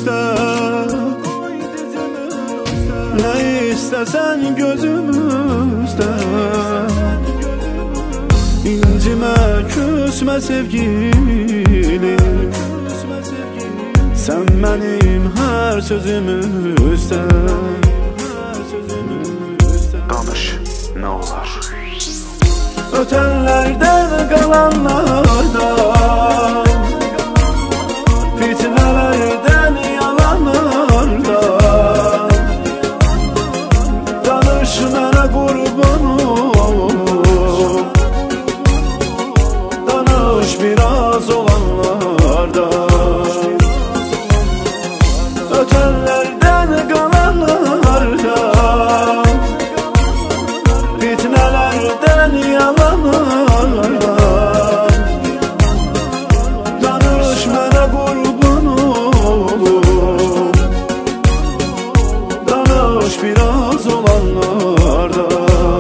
üstə, nə istəsən gözümüzdə. İncimə, küsmə sevgilim, sən mənim hər sözümüzdə. Danış, nə olar? Ötənlərdən qalanlardan, fitnələrdən, yalanlardan, danış mənə qurbanım, danış biraz olanlardan. Ötənlərdən qalanlardan, fitnələrdən, yalanlardan, danış mənə qurban olum, danış biraz olanlardan.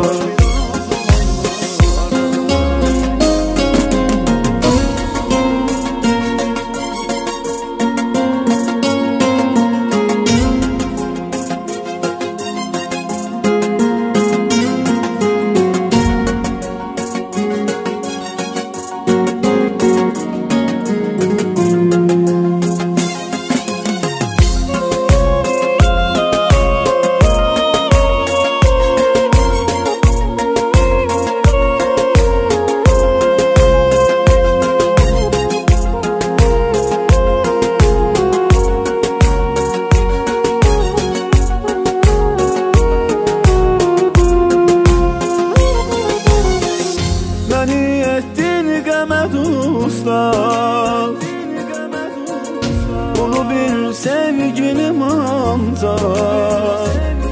Bunu bil sevgilim ancaq,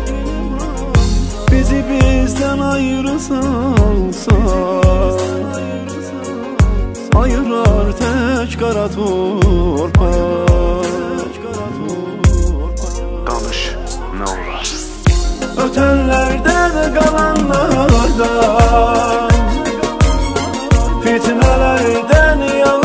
bizi bizdən ayrı salsa, ayırar tək qara torpaq. Danış, nə olar? Ötənlərdən qalanlardan, fitnələrdən, yalanlardan,